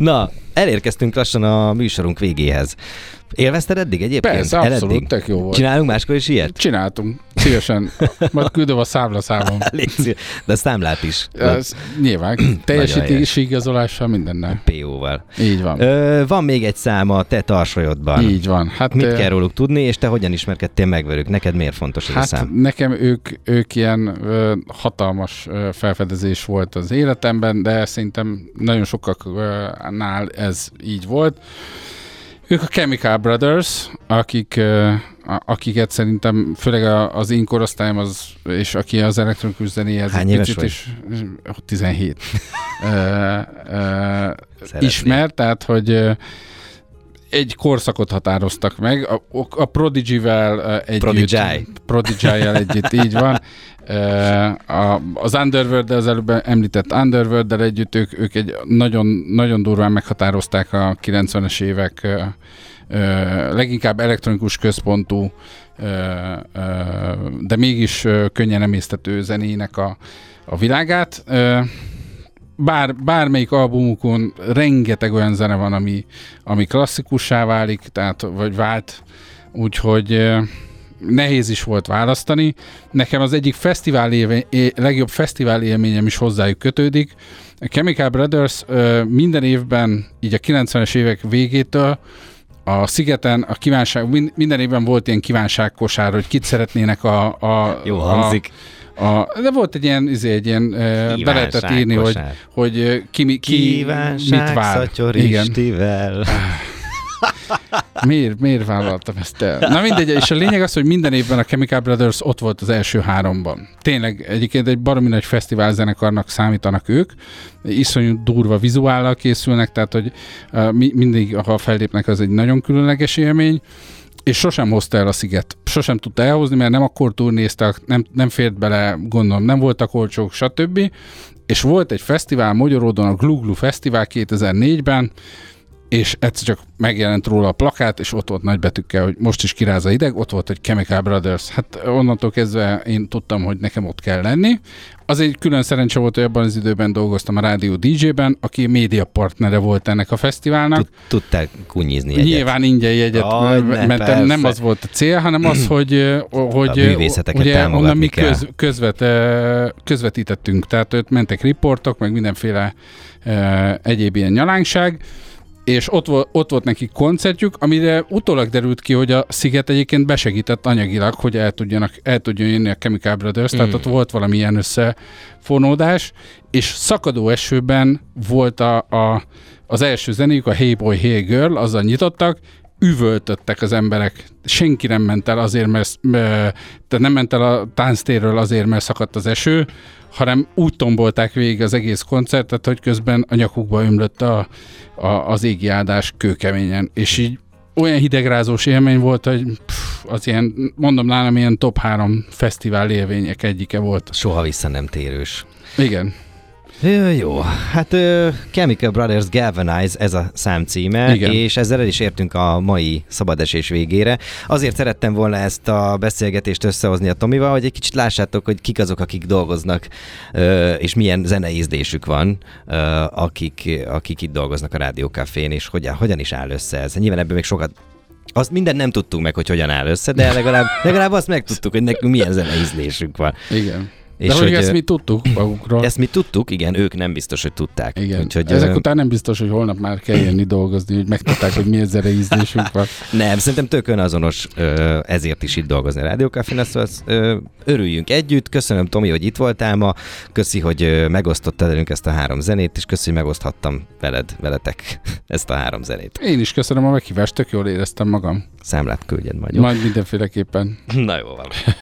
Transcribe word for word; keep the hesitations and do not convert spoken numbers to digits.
Na, elérkeztünk lassan a műsorunk végéhez. Élvezted eddig egyébként? Persze, abszolút, tök jó volt. Csinálunk máskor is ilyet? Csináltunk, szívesen. Majd küldöm a számlaszámom. De a számlát is. Ez, nyilván, teljesítési igazolással mindennel. pé ó-val. Így van. Ö, van még egy szám a te tarsolyodban. Így van. Hát, mit ö... kell róluk tudni, és te hogyan ismerkedtél meg velük? Neked miért fontos ez hát a szám? Nekem ők, ők ilyen ö, hatalmas ö, felfedezés volt az életemben, de szerintem nagyon sokaknál ez így volt. Ők a Chemical Brothers, akik, akiket szerintem főleg az én korosztályom, az, és aki az elektronikus zenéhez Hány egy éves picit vagy? is, tizenhét uh, uh, ismer, tehát hogy egy korszakot határoztak meg. A, a Prodigy-vel együtt. Prodigy. Prodigy-jel együtt, így van. A, az Underworld-del, az előbb említett Underworld-del együtt ők, ők egy nagyon, nagyon durván meghatározták a kilencvenes évek leginkább elektronikus központú, de mégis könnyen emésztető zenének a, a világát. Bár, bármelyik albumukon rengeteg olyan zene van, ami, ami klasszikussá válik, tehát, vagy vált, úgyhogy nehéz is volt választani. Nekem az egyik fesztivál éve, legjobb fesztivál élményem is hozzájuk kötődik. A Chemical Brothers minden évben, így a kilencvenes évek végétől a Szigeten a kívánság, minden évben volt ilyen kívánságkosár, hogy kit szeretnének a... a Jó hangzik. A, a, de volt egy ilyen, izé, egy ilyen be lehetett írni, hogy, hogy ki, ki, ki mit vár. Igen. Miért, miért vállaltam ezt el? Na mindegy, és a lényeg az, hogy minden évben a Chemical Brothers ott volt az első háromban. Tényleg egyébként egy baromi nagy fesztivál zenekarnak számítanak ők, iszonyú durva vizuállal készülnek, tehát hogy uh, mindig, ha fellépnek, az egy nagyon különleges élmény, és sosem hozta el a Sziget. Sosem tudta elhozni, mert nem akkor turnéztak, nem, nem fért bele, gondolom, nem voltak olcsók, stb. És volt egy fesztivál Magyaródon, a Glu Glu Fesztivál kétezer-négyben, és egyszer csak megjelent róla a plakát, és ott volt nagybetűkkel, hogy most is kiráz a hideg, ott volt egy Chemical Brothers. Hát onnantól kezdve én tudtam, hogy nekem ott kell lenni. Az egy külön szerencse volt, hogy abban az időben dolgoztam a rádió dé dzsében, aki média partnere volt ennek a fesztiválnak. Tudtál kunnyizni jegyet? Nyilván ingyen jegyet oh, mentem, nem az volt a cél, hanem az, hogy, hogy a művészeteket ugye onnan mi kell. köz, közvet, közvetítettünk, tehát ott mentek riportok, meg mindenféle egyéb ilyen nyalánkság, és ott volt, ott volt nekik koncertjük, amire utólag derült ki, hogy a Sziget egyébként besegített anyagilag, hogy el, tudjanak, el tudjon jönni a Chemical Brothers, mm. tehát ott volt valamilyen összefonódás, és szakadó esőben volt a, a, az első zenéjük, a Hey Boy, Hey Girl, azzal nyitottak, üvöltöttek az emberek. Senki nem ment el azért, mert, mert nem ment el a tánctérről azért, mert szakadt az eső, hanem úgy tombolták végig az egész koncertet, hogy közben a nyakukba ömlött a, a, az égi áldás kőkeményen. És így olyan hidegrázós élmény volt, hogy pff, az ilyen, mondom nálam, ilyen top három fesztivál élmények egyike volt. Soha vissza nem térős. Igen. Jó, jó. Hát uh, Chemical Brothers Galvanize, ez a szám címe, igen. És ezzel el is értünk a mai szabadesés végére. Azért szerettem volna ezt a beszélgetést összehozni a Tomival, hogy egy kicsit lássátok, hogy kik azok, akik dolgoznak, uh, és milyen zeneízlésük van, uh, akik, akik itt dolgoznak a Rádió Cafén, és hogyan, hogyan is áll össze ez. Nyilván ebből még sokat azt mindent nem tudtuk meg, hogy hogyan áll össze, de legalább, legalább azt megtudtuk, hogy nekünk milyen zeneízlésünk van. Igen. És de hogy, hogy ezt mi tudtuk magukról. Ezt mi tudtuk, igen, ők nem biztos, hogy tudták. Igen. Úgyhogy, ezek ö... után nem biztos, hogy holnap már kell jönni dolgozni, hogy megtudták, hogy milyen zene ízlésünk van. Nem, szerintem tök önazonos, ezért is itt dolgozni a Rádió Cafén, szóval örüljünk együtt. Köszönöm, Tomi, hogy itt voltál ma. Köszi, hogy megosztottad velünk ezt a három zenét, és köszi, hogy megoszthattam veled, veletek ezt a három zenét. Én is köszönöm a meghívást, tök jól éreztem magam. Számlát küldjed majd. Jó? Majd mindenféleképpen. Na jó van.